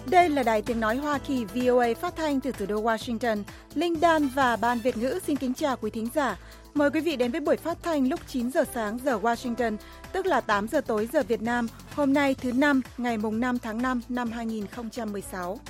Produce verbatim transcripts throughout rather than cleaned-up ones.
Đây là Đài Tiếng Nói Hoa Kỳ vê o a phát thanh từ thủ đô Washington. Linh Dan và Ban Việt ngữ xin kính chào quý thính giả. Mời quý vị đến với buổi phát thanh lúc chín giờ sáng giờ Washington, tức là tám giờ tối giờ Việt Nam, hôm nay thứ Năm, ngày mùng năm tháng năm năm hai nghìn không trăm mười sáu.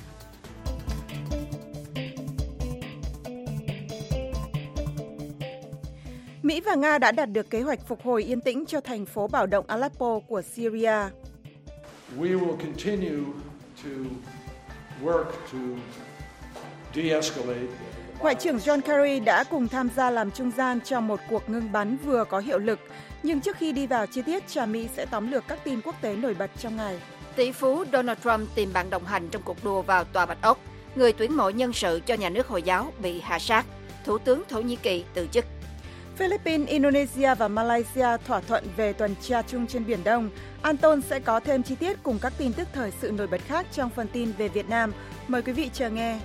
Mỹ và Nga đã đạt được kế hoạch phục hồi yên tĩnh cho thành phố bạo động Aleppo của Syria. We will continue to work to de-escalate. Ngoại trưởng John Kerry đã cùng tham gia làm trung gian trong một cuộc ngưng bắn vừa có hiệu lực. Nhưng trước khi đi vào chi tiết, Trà My sẽ tóm lược các tin quốc tế nổi bật trong ngày. Tỷ phú Donald Trump tìm bạn đồng hành trong cuộc đua vào Tòa Bạch Ốc. Người tuyển mộ nhân sự cho nhà nước Hồi giáo bị hạ sát. Thủ tướng Thổ Nhĩ Kỳ từ chức. Philippines, Indonesia và Malaysia thỏa thuận về tuần tra chung trên Biển Đông. Anton sẽ có thêm chi tiết cùng các tin tức thời sự nổi bật khác trong phần tin về Việt Nam. Mời quý vị chờ nghe.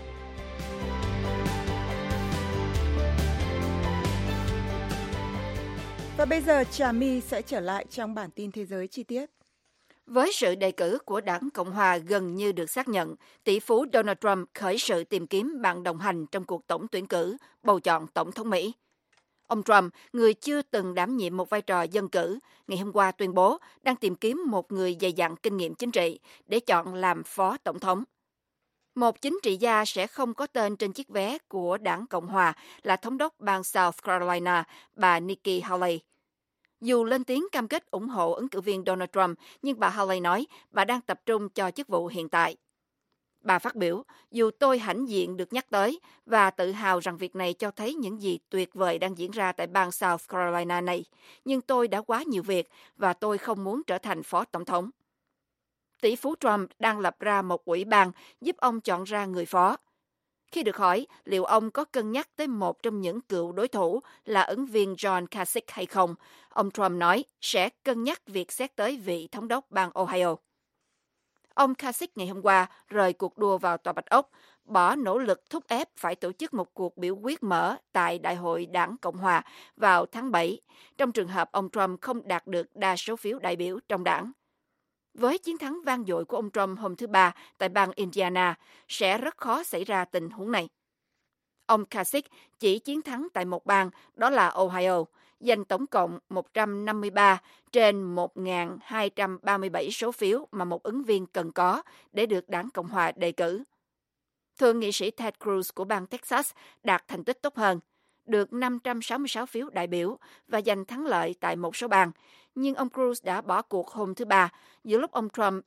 Và bây giờ Trà My sẽ trở lại trong bản tin thế giới chi tiết. Với sự đề cử của Đảng Cộng Hòa gần như được xác nhận, tỷ phú Donald Trump khởi sự tìm kiếm bạn đồng hành trong cuộc tổng tuyển cử bầu chọn Tổng thống Mỹ. Ông Trump, người chưa từng đảm nhiệm một vai trò dân cử, ngày hôm qua tuyên bố đang tìm kiếm một người dày dặn kinh nghiệm chính trị để chọn làm phó tổng thống. Một chính trị gia sẽ không có tên trên chiếc vé của Đảng Cộng Hòa là thống đốc bang South Carolina, bà Nikki Haley. Dù lên tiếng cam kết ủng hộ ứng cử viên Donald Trump, nhưng bà Haley nói bà đang tập trung cho chức vụ hiện tại. Bà phát biểu, dù tôi hãnh diện được nhắc tới và tự hào rằng việc này cho thấy những gì tuyệt vời đang diễn ra tại bang South Carolina này, nhưng tôi đã quá nhiều việc và tôi không muốn trở thành phó tổng thống. Tỷ phú Trump đang lập ra một ủy ban giúp ông chọn ra người phó. Khi được hỏi liệu ông có cân nhắc tới một trong những cựu đối thủ là ứng viên John Kasich hay không, ông Trump nói sẽ cân nhắc việc xét tới vị thống đốc bang Ohio. Ông Kasich ngày hôm qua rời cuộc đua vào Tòa Bạch Ốc, bỏ nỗ lực thúc ép phải tổ chức một cuộc biểu quyết mở tại Đại hội Đảng Cộng Hòa vào tháng bảy, trong trường hợp ông Trump không đạt được đa số phiếu đại biểu trong đảng. Với chiến thắng vang dội của ông Trump hôm thứ Ba tại bang Indiana, sẽ rất khó xảy ra tình huống này. Ông Kasich chỉ chiến thắng tại một bang, đó là Ohio, giành tổng cộng một trăm năm mươi ba trên một nghìn hai trăm ba mươi bảy số phiếu mà một ứng viên cần có để được Đảng Cộng Hòa đề cử. Thượng nghị sĩ Ted Cruz của bang Texas đạt thành tích tốt hơn, được năm trăm sáu mươi sáu phiếu đại biểu và giành thắng lợi tại một số bang, nhưng ông Cruz đã bỏ cuộc hôm thứ Ba, giữa lúc ông Trump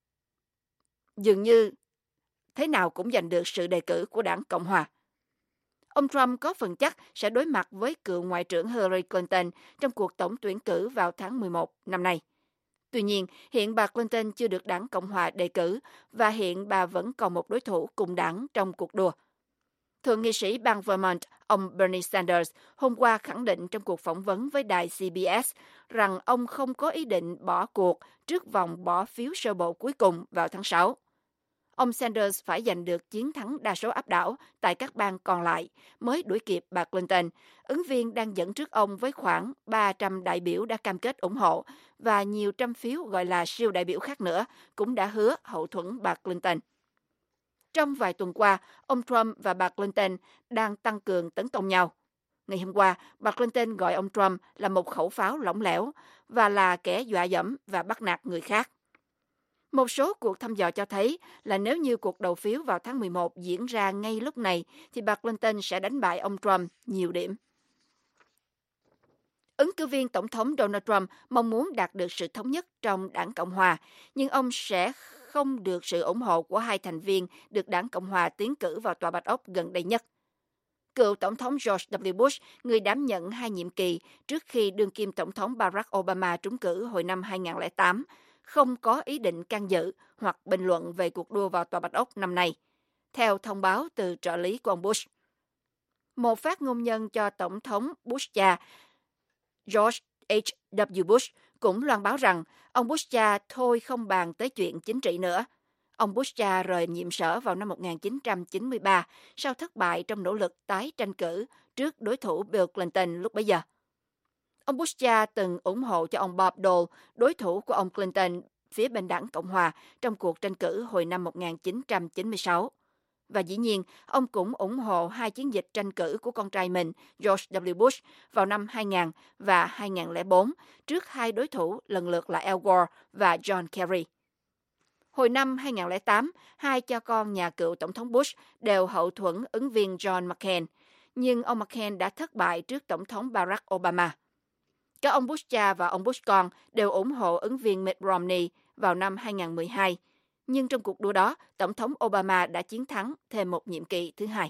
dường như thế nào cũng giành được sự đề cử của Đảng Cộng Hòa. Ông Trump có phần chắc sẽ đối mặt với cựu Ngoại trưởng Hillary Clinton trong cuộc tổng tuyển cử vào tháng mười một năm nay. Tuy nhiên, hiện bà Clinton chưa được Đảng Cộng Hòa đề cử và hiện bà vẫn còn một đối thủ cùng đảng trong cuộc đua. Thượng nghị sĩ bang Vermont, ông Bernie Sanders, hôm qua khẳng định trong cuộc phỏng vấn với đài xê bê ét rằng ông không có ý định bỏ cuộc trước vòng bỏ phiếu sơ bộ cuối cùng vào tháng sáu. Ông Sanders phải giành được chiến thắng đa số áp đảo tại các bang còn lại mới đuổi kịp bà Clinton, ứng viên đang dẫn trước ông với khoảng ba trăm đại biểu đã cam kết ủng hộ và nhiều trăm phiếu gọi là siêu đại biểu khác nữa cũng đã hứa hậu thuẫn bà Clinton. Trong vài tuần qua, ông Trump và bà Clinton đang tăng cường tấn công nhau. Ngày hôm qua, bà Clinton gọi ông Trump là một khẩu pháo lỏng lẻo và là kẻ dọa dẫm và bắt nạt người khác. Một số cuộc thăm dò cho thấy là nếu như cuộc đầu phiếu vào tháng mười một diễn ra ngay lúc này, thì bà Clinton sẽ đánh bại ông Trump nhiều điểm. Ứng cử viên Tổng thống Donald Trump mong muốn đạt được sự thống nhất trong Đảng Cộng Hòa, nhưng ông sẽ không được sự ủng hộ của hai thành viên được Đảng Cộng Hòa tiến cử vào Tòa Bạch Ốc gần đây nhất. Cựu Tổng thống George W. Bush, người đảm nhận hai nhiệm kỳ trước khi đương kim Tổng thống Barack Obama trúng cử hồi năm hai nghìn không trăm lẻ tám, không có ý định can dự hoặc bình luận về cuộc đua vào Tòa Bạch Ốc năm nay, theo thông báo từ trợ lý của ông Bush. Một phát ngôn nhân cho Tổng thống Bush cha, George H W. Bush, cũng loan báo rằng ông Bush cha thôi không bàn tới chuyện chính trị nữa. Ông Bush cha rời nhiệm sở vào năm một nghìn chín trăm chín mươi ba sau thất bại trong nỗ lực tái tranh cử trước đối thủ Bill Clinton lúc bấy giờ. Ông Bush cha từng ủng hộ cho ông Bob Dole, đối thủ của ông Clinton phía bên đảng Cộng hòa trong cuộc tranh cử hồi năm một nghìn chín trăm chín mươi sáu. Và dĩ nhiên, ông cũng ủng hộ hai chiến dịch tranh cử của con trai mình, George W. Bush, vào năm hai nghìn và hai nghìn lẻ bốn, trước hai đối thủ lần lượt là Al Gore và John Kerry. Hồi năm hai nghìn lẻ tám, hai cha con nhà cựu Tổng thống Bush đều hậu thuẫn ứng viên John McCain, nhưng ông McCain đã thất bại trước Tổng thống Barack Obama. Cả ông Bush cha và ông Bush con đều ủng hộ ứng viên Mitt Romney vào năm hai nghìn mười hai, nhưng trong cuộc đua đó, Tổng thống Obama đã chiến thắng thêm một nhiệm kỳ thứ hai.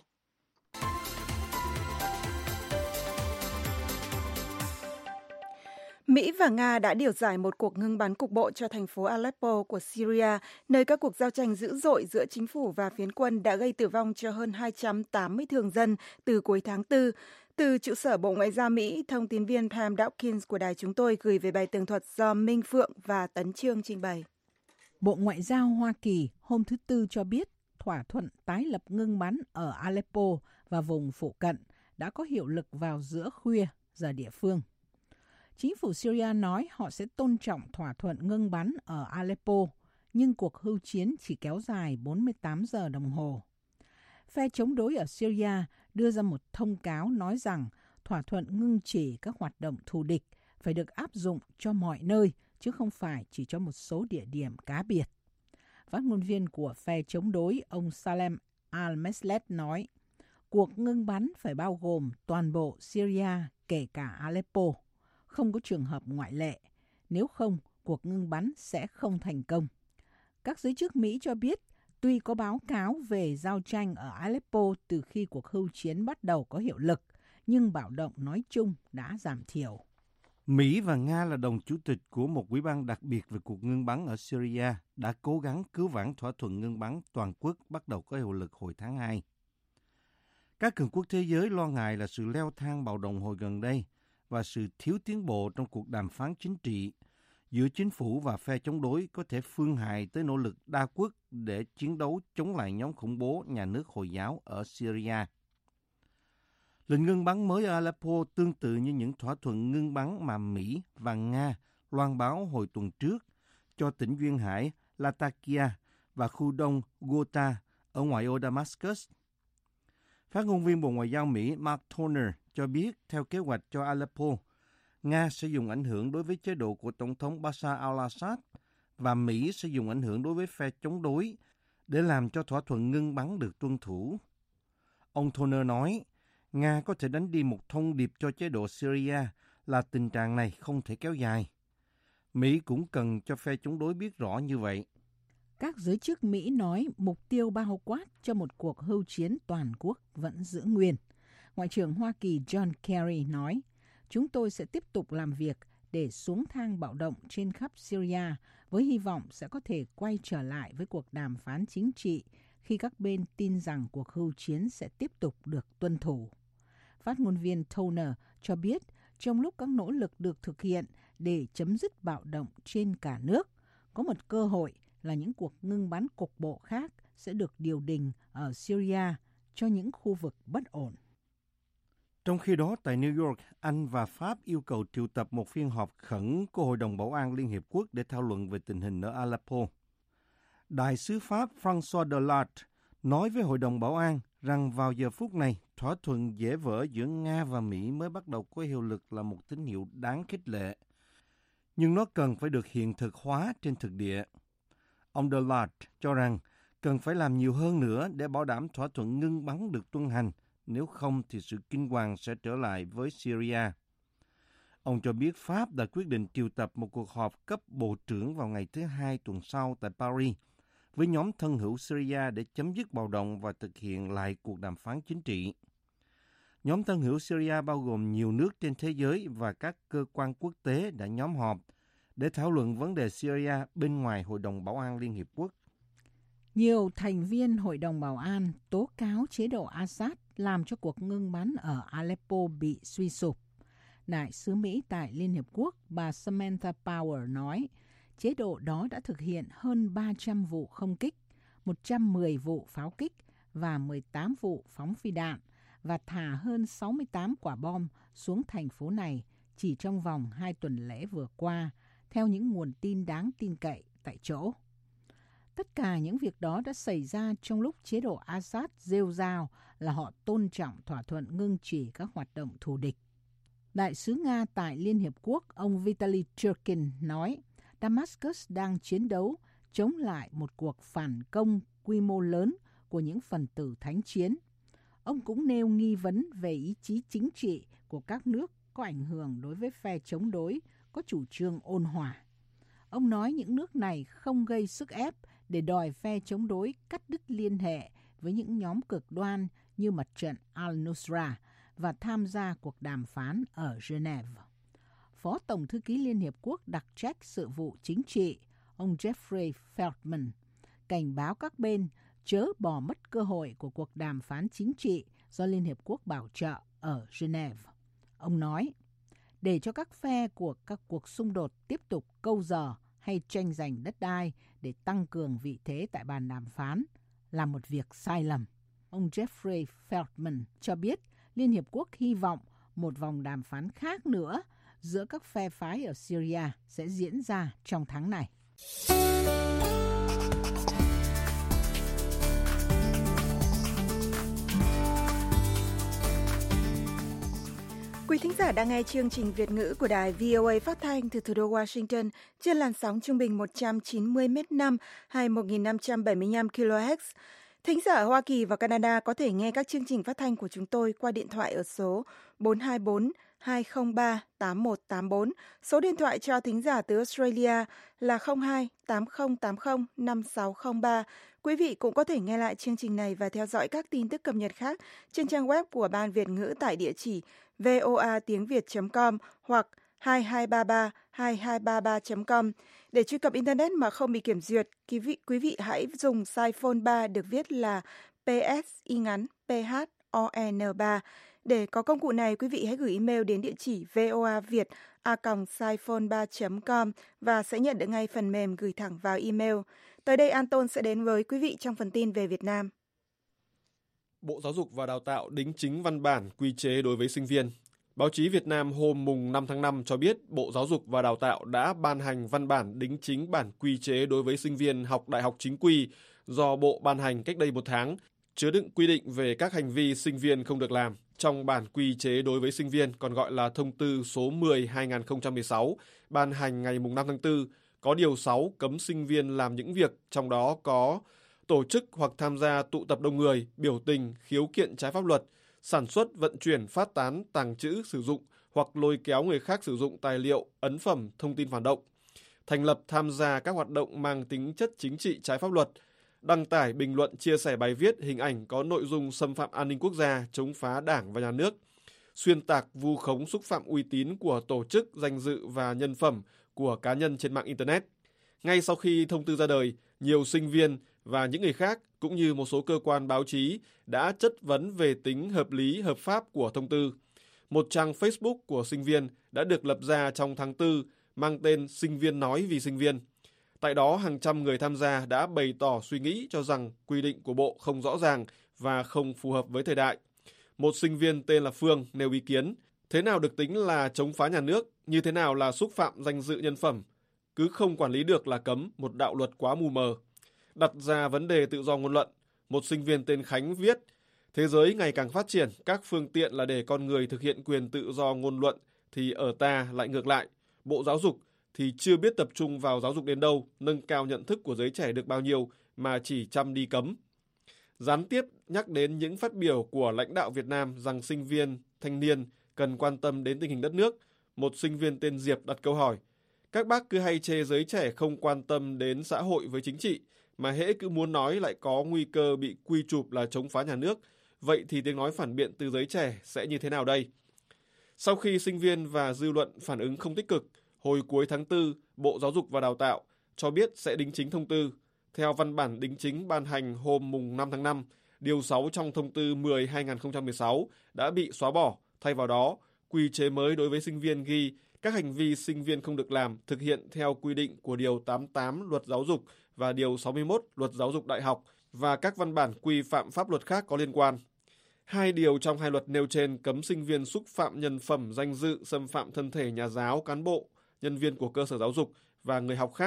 Mỹ và Nga đã điều giải một cuộc ngưng bắn cục bộ cho thành phố Aleppo của Syria, nơi các cuộc giao tranh dữ dội giữa chính phủ và phiến quân đã gây tử vong cho hơn hai trăm tám mươi thường dân từ cuối tháng tư. Từ trụ sở Bộ Ngoại giao Mỹ, thông tin viên Pam Dawkins của đài chúng tôi gửi về bài tường thuật do Minh Phượng và Tấn Trương trình bày. Bộ Ngoại giao Hoa Kỳ hôm thứ Tư cho biết thỏa thuận tái lập ngưng bắn ở Aleppo và vùng phụ cận đã có hiệu lực vào giữa khuya giờ địa phương. Chính phủ Syria nói họ sẽ tôn trọng thỏa thuận ngưng bắn ở Aleppo, nhưng cuộc hưu chiến chỉ kéo dài bốn mươi tám giờ đồng hồ. Phe chống đối ở Syria đưa ra một thông cáo nói rằng thỏa thuận ngưng chỉ các hoạt động thù địch phải được áp dụng cho mọi nơi, chứ không phải chỉ cho một số địa điểm cá biệt. Phát ngôn viên của phe chống đối, ông Salem al-Meslet nói, cuộc ngưng bắn phải bao gồm toàn bộ Syria, kể cả Aleppo. Không có trường hợp ngoại lệ, nếu không, cuộc ngưng bắn sẽ không thành công. Các giới chức Mỹ cho biết, tuy có báo cáo về giao tranh ở Aleppo từ khi cuộc hưu chiến bắt đầu có hiệu lực, nhưng bạo động nói chung đã giảm thiểu. Mỹ và Nga là đồng chủ tịch của một ủy ban đặc biệt về cuộc ngưng bắn ở Syria đã cố gắng cứu vãn thỏa thuận ngưng bắn toàn quốc bắt đầu có hiệu lực hồi tháng hai. Các cường quốc thế giới lo ngại là sự leo thang bạo động hồi gần đây và sự thiếu tiến bộ trong cuộc đàm phán chính trị giữa chính phủ và phe chống đối có thể phương hại tới nỗ lực đa quốc để chiến đấu chống lại nhóm khủng bố nhà nước Hồi giáo ở Syria. Lệnh ngưng bắn mới ở Aleppo tương tự như những thỏa thuận ngưng bắn mà Mỹ và Nga loan báo hồi tuần trước cho tỉnh duyên hải Latakia và khu đông Ghouta ở ngoại ô Damascus. Phát ngôn viên Bộ Ngoại giao Mỹ Mark Toner cho biết theo kế hoạch cho Aleppo, Nga sẽ dùng ảnh hưởng đối với chế độ của Tổng thống Bashar al-Assad và Mỹ sẽ dùng ảnh hưởng đối với phe chống đối để làm cho thỏa thuận ngưng bắn được tuân thủ. Ông Toner nói, Nga có thể đánh đi một thông điệp cho chế độ Syria là tình trạng này không thể kéo dài. Mỹ cũng cần cho phe chống đối biết rõ như vậy. Các giới chức Mỹ nói mục tiêu bao quát cho một cuộc hưu chiến toàn quốc vẫn giữ nguyên. Ngoại trưởng Hoa Kỳ John Kerry nói, chúng tôi sẽ tiếp tục làm việc để xuống thang bạo động trên khắp Syria với hy vọng sẽ có thể quay trở lại với cuộc đàm phán chính trị khi các bên tin rằng cuộc hưu chiến sẽ tiếp tục được tuân thủ. Phát ngôn viên Toner cho biết trong lúc các nỗ lực được thực hiện để chấm dứt bạo động trên cả nước, có một cơ hội là những cuộc ngưng bắn cục bộ khác sẽ được điều đình ở Syria cho những khu vực bất ổn. Trong khi đó, tại New York, Anh và Pháp yêu cầu triệu tập một phiên họp khẩn của Hội đồng Bảo an Liên Hiệp Quốc để thảo luận về tình hình ở Aleppo. Đại sứ Pháp François Delart nói với Hội đồng Bảo an rằng vào giờ phút này, thỏa thuận dễ vỡ giữa Nga và Mỹ mới bắt đầu có hiệu lực là một tín hiệu đáng khích lệ, nhưng nó cần phải được hiện thực hóa trên thực địa. Ông Delart cho rằng cần phải làm nhiều hơn nữa để bảo đảm thỏa thuận ngưng bắn được tuân hành, nếu không thì sự kinh hoàng sẽ trở lại với Syria. Ông cho biết Pháp đã quyết định triệu tập một cuộc họp cấp bộ trưởng vào ngày thứ Hai tuần sau tại Paris với nhóm thân hữu Syria để chấm dứt bạo động và thực hiện lại cuộc đàm phán chính trị. Nhóm thân hữu Syria bao gồm nhiều nước trên thế giới và các cơ quan quốc tế đã nhóm họp để thảo luận vấn đề Syria bên ngoài Hội đồng Bảo an Liên Hiệp Quốc. Nhiều thành viên Hội đồng Bảo an tố cáo chế độ Assad làm cho cuộc ngưng bắn ở Aleppo bị suy sụp. Đại sứ Mỹ tại Liên Hiệp Quốc bà Samantha Power nói, chế độ đó đã thực hiện hơn ba trăm vụ không kích, một trăm mười vụ pháo kích và mười tám vụ phóng phi đạn và thả hơn sáu mươi tám quả bom xuống thành phố này chỉ trong vòng hai tuần lễ vừa qua, theo những nguồn tin đáng tin cậy tại chỗ. Tất cả những việc đó đã xảy ra trong lúc chế độ Assad rêu rao là họ tôn trọng thỏa thuận ngưng chỉ các hoạt động thù địch. Đại sứ Nga tại Liên Hiệp Quốc, ông Vitaly Churkin nói Damascus đang chiến đấu chống lại một cuộc phản công quy mô lớn của những phần tử thánh chiến. Ông cũng nêu nghi vấn về ý chí chính trị của các nước có ảnh hưởng đối với phe chống đối, có chủ trương ôn hòa. Ông nói những nước này không gây sức ép để đòi phe chống đối cắt đứt liên hệ với những nhóm cực đoan như mặt trận Al-Nusra và tham gia cuộc đàm phán ở Geneva. Phó Tổng thư ký Liên Hiệp Quốc đặc trách sự vụ chính trị, ông Jeffrey Feltman, cảnh báo các bên chớ bỏ mất cơ hội của cuộc đàm phán chính trị do Liên Hiệp Quốc bảo trợ ở Geneva. Ông nói, để cho các phe của các cuộc xung đột tiếp tục câu giờ hay tranh giành đất đai để tăng cường vị thế tại bàn đàm phán là một việc sai lầm. Ông Jeffrey Feltman cho biết Liên Hiệp Quốc hy vọng một vòng đàm phán khác nữa giữa các phe phái ở Syria sẽ diễn ra trong tháng này. Quý thính giả đang nghe chương trình Việt ngữ của đài vê o a phát thanh từ thủ đô Washington trên làn sóng trung bình một trăm chín mươi mét năm hay một nghìn năm trăm bảy mươi lăm ki lô héc. Thính giả ở Hoa Kỳ và Canada có thể nghe các chương trình phát thanh của chúng tôi qua điện thoại ở số bốn hai bốn hai không ba tám một tám bốn. Số điện thoại cho thính giả từ Australia là không hai tám không tám không năm sáu không ba. Quý vị cũng có thể nghe lại chương trình này và theo dõi các tin tức cập nhật khác trên trang web của Ban Việt ngữ tại địa chỉ voa tiếng việt chấm com hoặc hai hai ba ba hai hai ba ba chấm com. Để truy cập Internet mà không bị kiểm duyệt, quý vị, quý vị hãy dùng size phone ba được viết là pê ét y ngắn pê hát o en ba. Để có công cụ này, quý vị hãy gửi email đến địa chỉ voaviet a còng siphone ba chấm com và sẽ nhận được ngay phần mềm gửi thẳng vào email. Tới đây Anton sẽ đến với quý vị trong phần tin về Việt Nam. Bộ Giáo dục và Đào tạo đính chính văn bản quy chế đối với sinh viên. Báo chí Việt Nam hôm mùng năm tháng năm cho biết Bộ Giáo dục và Đào tạo đã ban hành văn bản đính chính bản quy chế đối với sinh viên học đại học chính quy do Bộ ban hành cách đây một tháng, chứa đựng quy định về các hành vi sinh viên không được làm. Trong bản quy chế đối với sinh viên, còn gọi là thông tư số mười trên hai nghìn không trăm mười sáu, ban hành ngày mùng năm tháng tư, có điều sáu cấm sinh viên làm những việc, trong đó có tổ chức hoặc tham gia tụ tập đông người, biểu tình, khiếu kiện trái pháp luật, sản xuất, vận chuyển, phát tán, tàng trữ, sử dụng hoặc lôi kéo người khác sử dụng tài liệu, ấn phẩm, thông tin phản động, thành lập, tham gia các hoạt động mang tính chất chính trị trái pháp luật, đăng tải, bình luận, chia sẻ bài viết, hình ảnh có nội dung xâm phạm an ninh quốc gia, chống phá Đảng và Nhà nước, xuyên tạc, vu khống, xúc phạm uy tín của tổ chức, danh dự và nhân phẩm của cá nhân trên mạng Internet. Ngay sau khi thông tư ra đời, nhiều sinh viên và những người khác cũng như một số cơ quan báo chí đã chất vấn về tính hợp lý, hợp pháp của thông tư. Một trang Facebook của sinh viên đã được lập ra trong tháng tư mang tên Sinh viên nói vì sinh viên. Tại đó, hàng trăm người tham gia đã bày tỏ suy nghĩ cho rằng quy định của Bộ không rõ ràng và không phù hợp với thời đại. Một sinh viên tên là Phương nêu ý kiến, thế nào được tính là chống phá nhà nước, như thế nào là xúc phạm danh dự nhân phẩm, cứ không quản lý được là cấm, một đạo luật quá mù mờ. Đặt ra vấn đề tự do ngôn luận, một sinh viên tên Khánh viết, thế giới ngày càng phát triển, các phương tiện là để con người thực hiện quyền tự do ngôn luận, thì ở ta lại ngược lại. Bộ Giáo dục thì chưa biết tập trung vào giáo dục đến đâu, nâng cao nhận thức của giới trẻ được bao nhiêu mà chỉ chăm đi cấm. Gián tiếp nhắc đến những phát biểu của lãnh đạo Việt Nam rằng sinh viên, thanh niên cần quan tâm đến tình hình đất nước, một sinh viên tên Diệp đặt câu hỏi, các bác cứ hay chê giới trẻ không quan tâm đến xã hội với chính trị, mà hễ cứ muốn nói lại có nguy cơ bị quy chụp là chống phá nhà nước, vậy thì tiếng nói phản biện từ giới trẻ sẽ như thế nào đây? Sau khi sinh viên và dư luận phản ứng không tích cực, hồi cuối tháng tư, Bộ Giáo dục và Đào tạo cho biết sẽ đính chính thông tư. Theo văn bản đính chính ban hành hôm mùng năm tháng năm, điều sáu trong thông tư mười trên hai nghìn không trăm mười sáu đã bị xóa bỏ. Thay vào đó, quy chế mới đối với sinh viên ghi các hành vi sinh viên không được làm thực hiện theo quy định của Điều tám mươi tám Luật Giáo dục và Điều sáu mươi mốt Luật Giáo dục Đại học và các văn bản quy phạm pháp luật khác có liên quan. Hai điều trong hai luật nêu trên cấm sinh viên xúc phạm nhân phẩm, danh dự, xâm phạm thân thể nhà giáo, cán bộ, nhân viên của cơ sở giáo dục và người học khác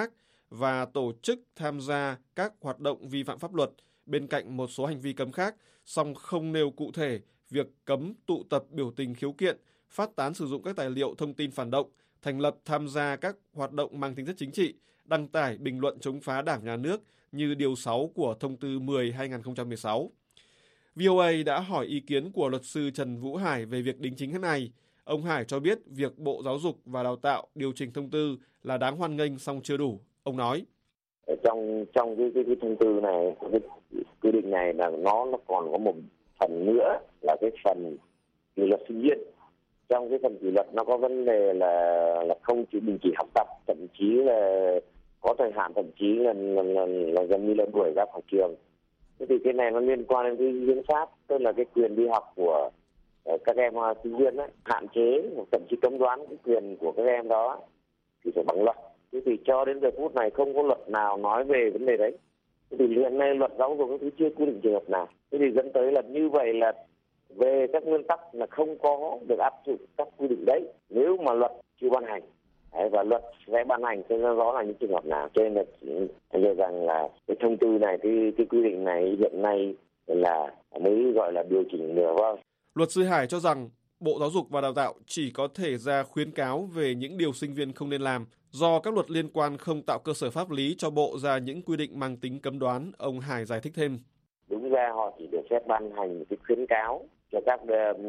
và tổ chức tham gia các hoạt động vi phạm pháp luật, bên cạnh một số hành vi cấm khác, song không nêu cụ thể việc cấm tụ tập biểu tình khiếu kiện, phát tán sử dụng các tài liệu thông tin phản động, thành lập tham gia các hoạt động mang tính chất chính trị, đăng tải bình luận chống phá Đảng Nhà nước như điều sáu của Thông tư mười trên hai không một sáu. vê o a đã hỏi ý kiến của luật sư Trần Vũ Hải về việc đính chính này. Ông Hải cho biết việc Bộ Giáo dục và Đào tạo điều chỉnh thông tư là đáng hoan nghênh song chưa đủ. Ông nói: Trong trong cái, cái, cái thông tư này, cái quy định này là nó nó còn có một phần nữa là cái phần kỷ luật sinh viên. Trong cái phần kỷ luật nó có vấn đề là là không chỉ đình chỉ học tập, thậm chí là có thời hạn, thậm chí là là, là, là gần như là đuổi ra khỏi trường. Thế thì cái này nó liên quan đến cái hiến pháp, tức là cái quyền đi học của các em sinh viên ấy, hạn chế thậm chí cấm đoán cái quyền của các em đó thì phải bằng luật. Thế thì cho đến giờ phút này không có luật nào nói về vấn đề đấy. Thế thì hiện nay luật giáo dục cũng chưa quy định trường hợp nào. Thế thì dẫn tới là như vậy là về các nguyên tắc là không có được áp dụng các quy định đấy nếu mà luật chưa ban hành. Đấy, và luật sẽ ban hành cho nó rõ là những trường hợp nào. Cho nên là anh cho rằng là cái thông tư này, cái, cái quy định này hiện nay là mới gọi là điều chỉnh nữa. Vâng. Luật sư Hải cho rằng Bộ Giáo dục và Đào tạo chỉ có thể ra khuyến cáo về những điều sinh viên không nên làm, do các luật liên quan không tạo cơ sở pháp lý cho Bộ ra những quy định mang tính cấm đoán. Ông Hải giải thích thêm: Đúng ra họ chỉ được phép ban hành một cái khuyến cáo cho các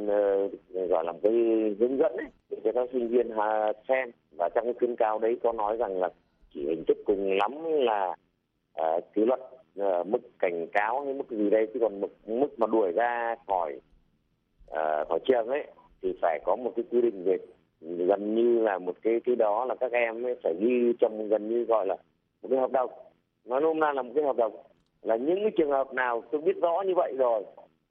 uh, gọi là một cái hướng dẫn ấy, để cho các sinh viên uh, xem, và trong cái khuyến cáo đấy có nói rằng là chỉ hình thức cùng lắm là uh, kỷ luật, uh, mức cảnh cáo hay mức gì đây, chứ còn mức, mức mà đuổi ra khỏi uh, khỏi trường ấy thì phải có một cái quy định về gần như là một cái cái đó là các em ấy phải ghi trong gần như gọi là một cái hợp đồng, nói nôm na là một cái hợp đồng, là những cái trường hợp nào tôi biết rõ như vậy rồi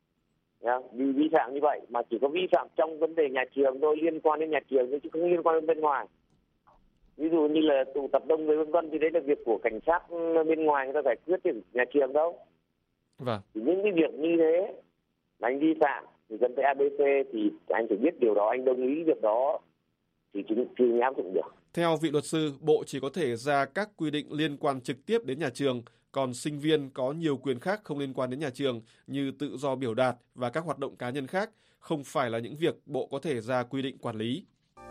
vì vi phạm như vậy, mà chỉ có vi phạm trong vấn đề nhà trường thôi, liên quan đến nhà trường thôi, chứ không liên quan đến bên ngoài. Ví dụ như là tụ tập đông người vân vân thì đấy là việc của cảnh sát bên ngoài người ta giải quyết, thì nhà trường đâu. Vâng. Thì những cái việc như thế là anh vi phạm thì dẫn tới a bê xê thì anh phải biết điều đó, anh đồng ý việc đó thì chúng thì áp dụng được. Theo vị luật sư, Bộ chỉ có thể ra các quy định liên quan trực tiếp đến nhà trường, còn sinh viên có nhiều quyền khác không liên quan đến nhà trường như tự do biểu đạt và các hoạt động cá nhân khác, không phải là những việc Bộ có thể ra quy định quản lý.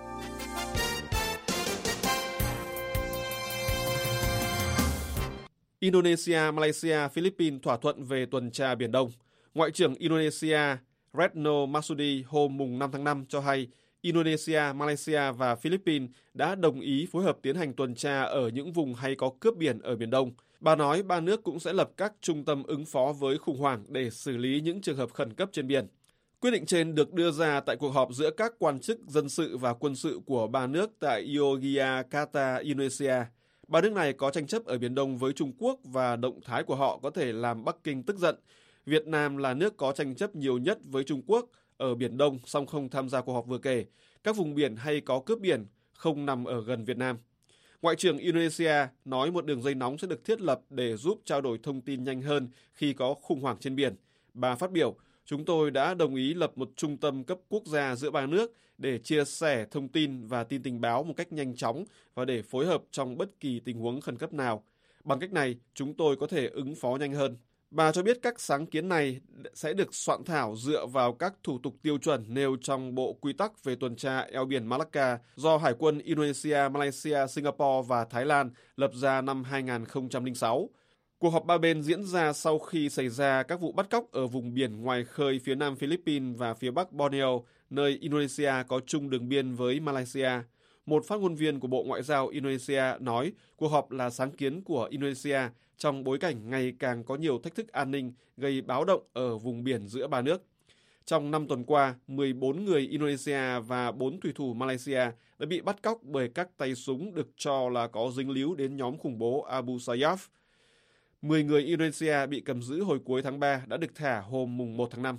Indonesia, Malaysia, Philippines thỏa thuận về tuần tra Biển Đông. Ngoại trưởng Indonesia Retno Marsudi hôm mùng năm tháng năm cho hay Indonesia, Malaysia và Philippines đã đồng ý phối hợp tiến hành tuần tra ở những vùng hay có cướp biển ở Biển Đông. Bà nói ba nước cũng sẽ lập các trung tâm ứng phó với khủng hoảng để xử lý những trường hợp khẩn cấp trên biển. Quyết định trên được đưa ra tại cuộc họp giữa các quan chức dân sự và quân sự của ba nước tại Yogyakarta, Indonesia. Ba nước này có tranh chấp ở Biển Đông với Trung Quốc và động thái của họ có thể làm Bắc Kinh tức giận. Việt Nam là nước có tranh chấp nhiều nhất với Trung Quốc ở Biển Đông, song không tham gia cuộc họp vừa kể. Các vùng biển hay có cướp biển không nằm ở gần Việt Nam. Ngoại trưởng Indonesia nói một đường dây nóng sẽ được thiết lập để giúp trao đổi thông tin nhanh hơn khi có khủng hoảng trên biển. Bà phát biểu, chúng tôi đã đồng ý lập một trung tâm cấp quốc gia giữa ba nước để chia sẻ thông tin và tin tình báo một cách nhanh chóng và để phối hợp trong bất kỳ tình huống khẩn cấp nào. Bằng cách này, chúng tôi có thể ứng phó nhanh hơn. Bà cho biết các sáng kiến này sẽ được soạn thảo dựa vào các thủ tục tiêu chuẩn nêu trong Bộ Quy tắc về tuần tra eo biển Malacca do Hải quân Indonesia, Malaysia, Singapore và Thái Lan lập ra năm hai không không sáu. Cuộc họp ba bên diễn ra sau khi xảy ra các vụ bắt cóc ở vùng biển ngoài khơi phía nam Philippines và phía bắc Borneo, nơi Indonesia có chung đường biên với Malaysia. Một phát ngôn viên của Bộ Ngoại giao Indonesia nói cuộc họp là sáng kiến của Indonesia trong bối cảnh ngày càng có nhiều thách thức an ninh gây báo động ở vùng biển giữa ba nước. Trong năm tuần qua, mười bốn người Indonesia và bốn thủy thủ Malaysia đã bị bắt cóc bởi các tay súng được cho là có dính líu đến nhóm khủng bố Abu Sayyaf. mười người Indonesia bị cầm giữ hồi cuối tháng ba đã được thả hôm mùng một tháng năm.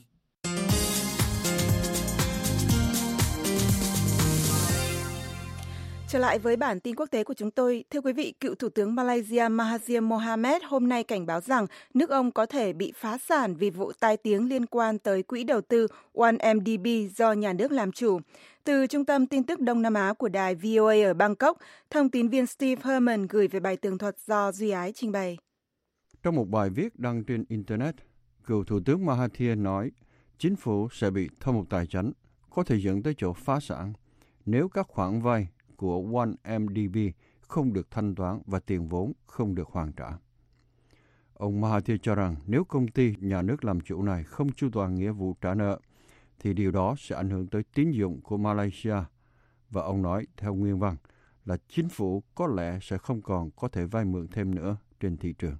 Trở lại với bản tin quốc tế của chúng tôi, thưa quý vị, cựu Thủ tướng Malaysia Mahathir Mohamad hôm nay cảnh báo rằng nước ông có thể bị phá sản vì vụ tai tiếng liên quan tới quỹ đầu tư one M D B do nhà nước làm chủ. Từ Trung tâm Tin tức Đông Nam Á của đài V O A ở Bangkok, thông tín viên Steve Herman gửi về bài tường thuật do Duy Ái trình bày. Trong một bài viết đăng trên Internet, cựu Thủ tướng Mahathir nói chính phủ sẽ bị thâm hụt tài chính, có thể dẫn tới chỗ phá sản nếu các khoản vay của one M D B không được thanh toán và tiền vốn không được hoàn trả. Ông Mahathir cho rằng nếu công ty nhà nước làm chủ này không chu toàn nghĩa vụ trả nợ, thì điều đó sẽ ảnh hưởng tới tín dụng của Malaysia. Và ông nói theo nguyên văn là chính phủ có lẽ sẽ không còn có thể vay mượn thêm nữa trên thị trường.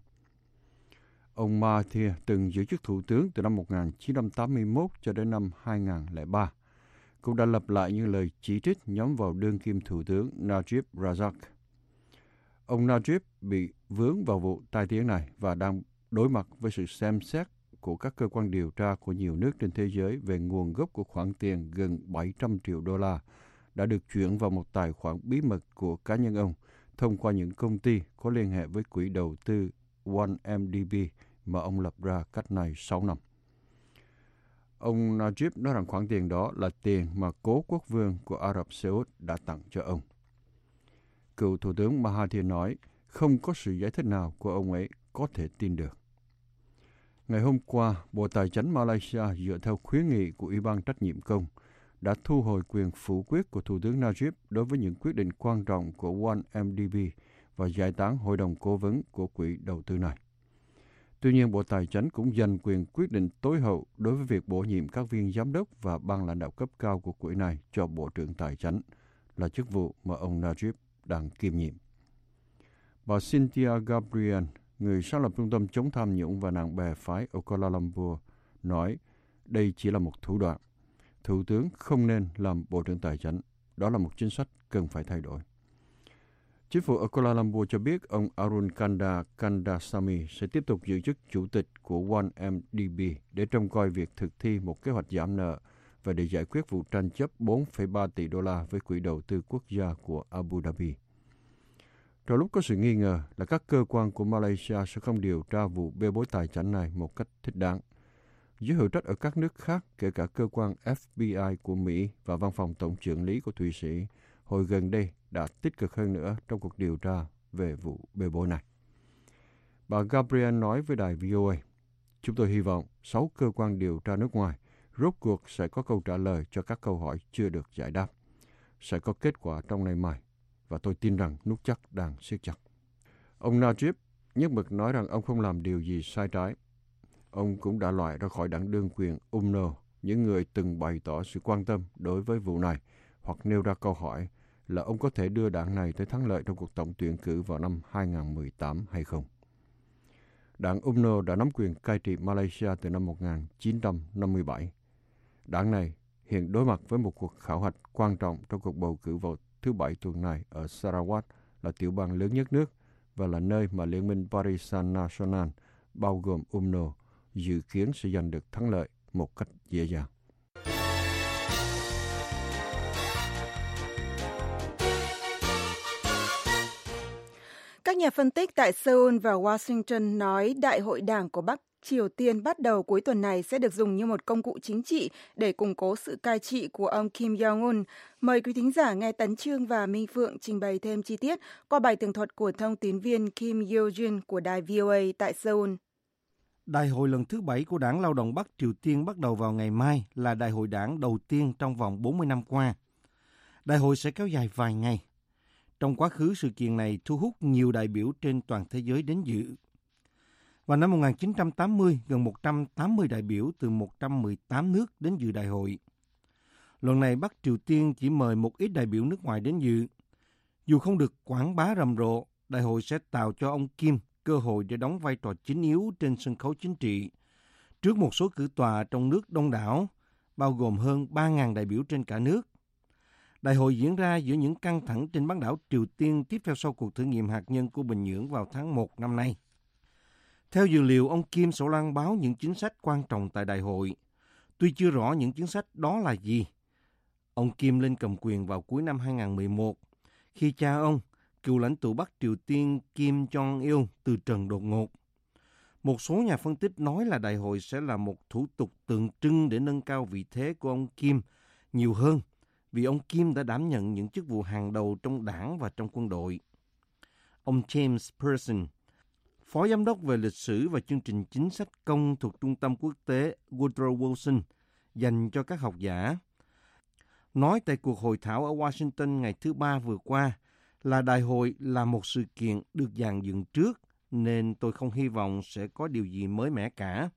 Ông Mahathir từng giữ chức thủ tướng từ năm một nghìn chín trăm tám mươi mốt cho đến năm hai nghìn không trăm lẻ ba. Cũng đã lặp lại những lời chỉ trích nhắm vào đương kim thủ tướng Najib Razak. Ông Najib bị vướng vào vụ tai tiếng này và đang đối mặt với sự xem xét của các cơ quan điều tra của nhiều nước trên thế giới về nguồn gốc của khoản tiền gần bảy trăm triệu đô la đã được chuyển vào một tài khoản bí mật của cá nhân ông thông qua những công ty có liên hệ với quỹ đầu tư one M D B mà ông lập ra cách nay sáu năm. Ông Najib nói rằng khoản tiền đó là tiền mà cố quốc vương của Ả Rập Xê Út đã tặng cho ông. Cựu Thủ tướng Mahathir nói không có sự giải thích nào của ông ấy có thể tin được. Ngày hôm qua, Bộ Tài chính Malaysia dựa theo khuyến nghị của Ủy ban trách nhiệm công đã thu hồi quyền phủ quyết của Thủ tướng Najib đối với những quyết định quan trọng của one M D B và giải tán hội đồng cố vấn của quỹ đầu tư này. Tuy nhiên, Bộ Tài chính cũng dành quyền quyết định tối hậu đối với việc bổ nhiệm các viên giám đốc và ban lãnh đạo cấp cao của quỹ này cho Bộ trưởng Tài chính, là chức vụ mà ông Najib đang kiêm nhiệm. Bà Cynthia Gabriel, người sáng lập Trung tâm chống tham nhũng và nạn bè phái ở Kuala Lumpur, nói đây chỉ là một thủ đoạn. Thủ tướng không nên làm Bộ trưởng Tài chính. Đó là một chính sách cần phải thay đổi. Chính phủ ở Kuala Lumpur cho biết ông Arun Kanda Kandasamy sẽ tiếp tục giữ chức chủ tịch của one M D B để trông coi việc thực thi một kế hoạch giảm nợ và để giải quyết vụ tranh chấp bốn phẩy ba tỷ đô la với quỹ đầu tư quốc gia của Abu Dhabi. Trong lúc có sự nghi ngờ là các cơ quan của Malaysia sẽ không điều tra vụ bê bối tài chính này một cách thích đáng, giới hữu trách ở các nước khác, kể cả cơ quan F B I của Mỹ và văn phòng tổng chưởng lý của Thụy Sĩ, hồi gần đây đã tích cực hơn nữa trong cuộc điều tra về vụ bê bối này. Bà Gabriel nói với đài V O A, chúng tôi hy vọng sáu cơ quan điều tra nước ngoài rốt cuộc sẽ có câu trả lời cho các câu hỏi chưa được giải đáp. Sẽ có kết quả trong ngày mai, và tôi tin rằng nút chắc đang siết chặt. Ông Najib nhất mực nói rằng ông không làm điều gì sai trái. Ông cũng đã loại ra khỏi đảng đương quyền U M N O những người từng bày tỏ sự quan tâm đối với vụ này hoặc nêu ra câu hỏi là ông có thể đưa đảng này tới thắng lợi trong cuộc tổng tuyển cử vào năm hai nghìn không trăm mười tám hay không. Đảng U M N O đã nắm quyền cai trị Malaysia từ năm một nghìn chín trăm năm mươi bảy. Đảng này hiện đối mặt với một cuộc khảo hạch quan trọng trong cuộc bầu cử vào thứ Bảy tuần này ở Sarawak, là tiểu bang lớn nhất nước và là nơi mà Liên minh Barisan Nasional, bao gồm U M N O, dự kiến sẽ giành được thắng lợi một cách dễ dàng. Các nhà phân tích tại Seoul và Washington nói Đại hội Đảng của Bắc Triều Tiên bắt đầu cuối tuần này sẽ được dùng như một công cụ chính trị để củng cố sự cai trị của ông Kim Jong-un. Mời quý thính giả nghe Tấn Chương và Minh Phượng trình bày thêm chi tiết qua bài tường thuật của thông tín viên Kim Yo-jun của đài V O A tại Seoul. Đại hội lần thứ bảy của Đảng Lao động Bắc Triều Tiên bắt đầu vào ngày mai, là đại hội đảng đầu tiên trong vòng bốn mươi năm qua. Đại hội sẽ kéo dài vài ngày. Trong quá khứ, sự kiện này thu hút nhiều đại biểu trên toàn thế giới đến dự. Vào năm một nghìn chín trăm tám mươi, gần một trăm tám mươi đại biểu từ một trăm mười tám nước đến dự đại hội. Lần này Bắc Triều Tiên chỉ mời một ít đại biểu nước ngoài đến dự. Dù không được quảng bá rầm rộ, đại hội sẽ tạo cho ông Kim cơ hội để đóng vai trò chính yếu trên sân khấu chính trị, trước một số cử tọa trong nước đông đảo, bao gồm hơn ba nghìn đại biểu trên cả nước. Đại hội diễn ra giữa những căng thẳng trên bán đảo Triều Tiên tiếp theo sau cuộc thử nghiệm hạt nhân của Bình Nhưỡng vào tháng một năm nay. Theo dữ liệu, ông Kim sẽ loan báo những chính sách quan trọng tại đại hội. Tuy chưa rõ những chính sách đó là gì. Ông Kim lên cầm quyền vào cuối năm hai nghìn không trăm mười một, khi cha ông, cựu lãnh tụ Bắc Triều Tiên Kim Jong-il từ trần đột ngột. Một số nhà phân tích nói là đại hội sẽ là một thủ tục tượng trưng để nâng cao vị thế của ông Kim nhiều hơn, vì ông Kim đã đảm nhận những chức vụ hàng đầu trong đảng và trong quân đội. Ông James Person, Phó Giám đốc về lịch sử và chương trình chính sách công thuộc Trung tâm Quốc tế Woodrow Wilson dành cho các học giả, nói tại cuộc hội thảo ở Washington ngày thứ Ba vừa qua là đại hội là một sự kiện được dàn dựng trước, nên tôi không hy vọng sẽ có điều gì mới mẻ cả.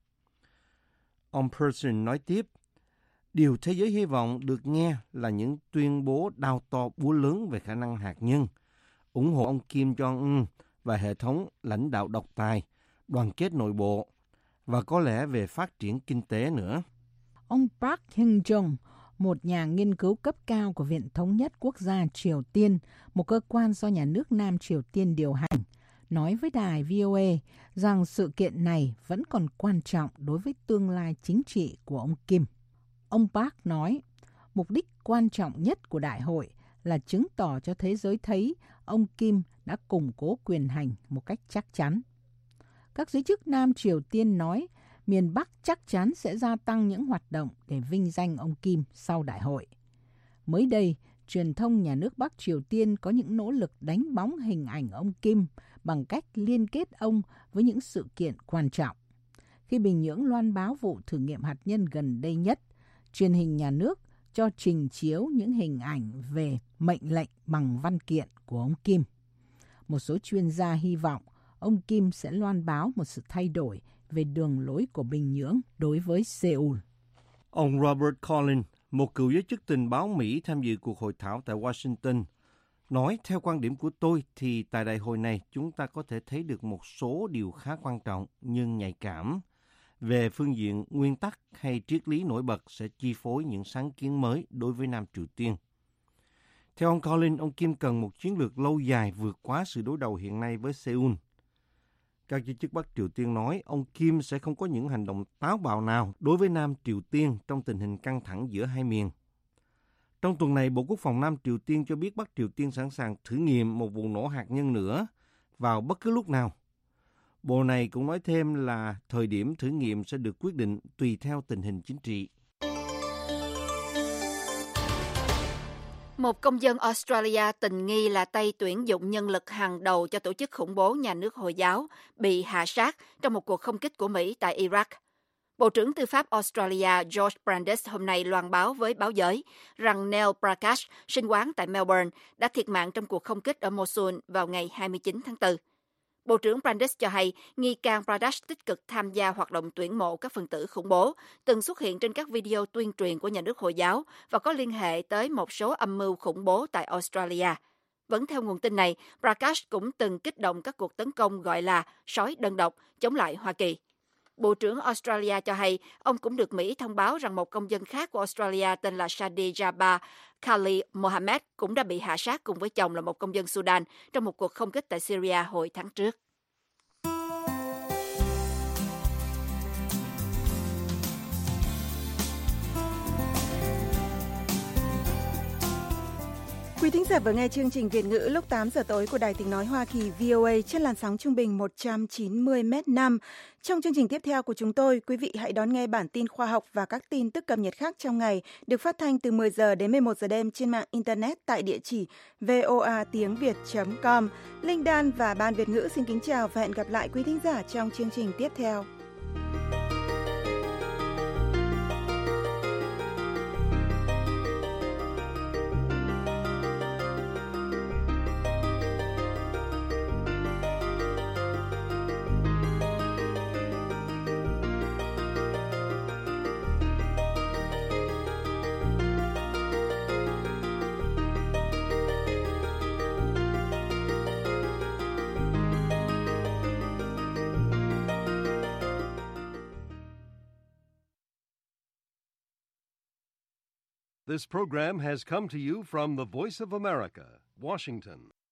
Ông Person nói tiếp, điều thế giới hy vọng được nghe là những tuyên bố đao to búa lớn về khả năng hạt nhân, ủng hộ ông Kim Jong-un và hệ thống lãnh đạo độc tài, đoàn kết nội bộ và có lẽ về phát triển kinh tế nữa. Ông Park Hyung-jong, một nhà nghiên cứu cấp cao của Viện Thống nhất Quốc gia Triều Tiên, một cơ quan do nhà nước Nam Triều Tiên điều hành, nói với đài vê o a rằng sự kiện này vẫn còn quan trọng đối với tương lai chính trị của ông Kim. Ông Park nói, mục đích quan trọng nhất của đại hội là chứng tỏ cho thế giới thấy ông Kim đã củng cố quyền hành một cách chắc chắn. Các giới chức Nam Triều Tiên nói miền Bắc chắc chắn sẽ gia tăng những hoạt động để vinh danh ông Kim sau đại hội. Mới đây, truyền thông nhà nước Bắc Triều Tiên có những nỗ lực đánh bóng hình ảnh ông Kim bằng cách liên kết ông với những sự kiện quan trọng. Khi Bình Nhưỡng loan báo vụ thử nghiệm hạt nhân gần đây nhất, truyền hình nhà nước cho trình chiếu những hình ảnh về mệnh lệnh bằng văn kiện của ông Kim. Một số chuyên gia hy vọng ông Kim sẽ loan báo một sự thay đổi về đường lối của Bình Nhưỡng đối với Seoul. Ông Robert Collins, một cựu giới chức tình báo Mỹ tham dự cuộc hội thảo tại Washington, nói theo quan điểm của tôi thì tại đại hội này chúng ta có thể thấy được một số điều khá quan trọng nhưng nhạy cảm về phương diện nguyên tắc hay triết lý nổi bật sẽ chi phối những sáng kiến mới đối với Nam Triều Tiên. Theo ông Collins, ông Kim cần một chiến lược lâu dài vượt quá sự đối đầu hiện nay với Seoul. Các giới chức Bắc Triều Tiên nói ông Kim sẽ không có những hành động táo bạo nào đối với Nam Triều Tiên trong tình hình căng thẳng giữa hai miền. Trong tuần này, Bộ Quốc phòng Nam Triều Tiên cho biết Bắc Triều Tiên sẵn sàng thử nghiệm một vụ nổ hạt nhân nữa vào bất cứ lúc nào. Bộ này cũng nói thêm là thời điểm thử nghiệm sẽ được quyết định tùy theo tình hình chính trị. Một công dân Australia tình nghi là tay tuyển dụng nhân lực hàng đầu cho tổ chức khủng bố nhà nước Hồi giáo bị hạ sát trong một cuộc không kích của Mỹ tại Iraq. Bộ trưởng Tư pháp Australia George Brandis hôm nay loan báo với báo giới rằng Neil Prakash, sinh quán tại Melbourne, đã thiệt mạng trong cuộc không kích ở Mosul vào ngày hai mươi chín tháng tư. Bộ trưởng Brandis cho hay nghi can Prakash tích cực tham gia hoạt động tuyển mộ các phần tử khủng bố, từng xuất hiện trên các video tuyên truyền của nhà nước Hồi giáo và có liên hệ tới một số âm mưu khủng bố tại Australia. Vẫn theo nguồn tin này, Prakash cũng từng kích động các cuộc tấn công gọi là sói đơn độc chống lại Hoa Kỳ. Bộ trưởng Australia cho hay ông cũng được Mỹ thông báo rằng một công dân khác của Australia tên là Shadi Jabbar Khalil Mohammed cũng đã bị hạ sát cùng với chồng là một công dân Sudan trong một cuộc không kích tại Syria hồi tháng trước. Quý thính giả vừa nghe chương trình Việt ngữ lúc tám giờ tối của Đài Tiếng nói Hoa Kỳ vê o a trên làn sóng trung bình một trăm chín mươi mét năm. Trong chương trình tiếp theo của chúng tôi, quý vị hãy đón nghe bản tin khoa học và các tin tức cập nhật khác trong ngày được phát thanh từ mười giờ đến mười một giờ đêm trên mạng Internet tại địa chỉ voa tiếng việt chấm com. Linh Dan và Ban Việt ngữ xin kính chào và hẹn gặp lại quý thính giả trong chương trình tiếp theo. This program has come to you from the Voice of America, Washington.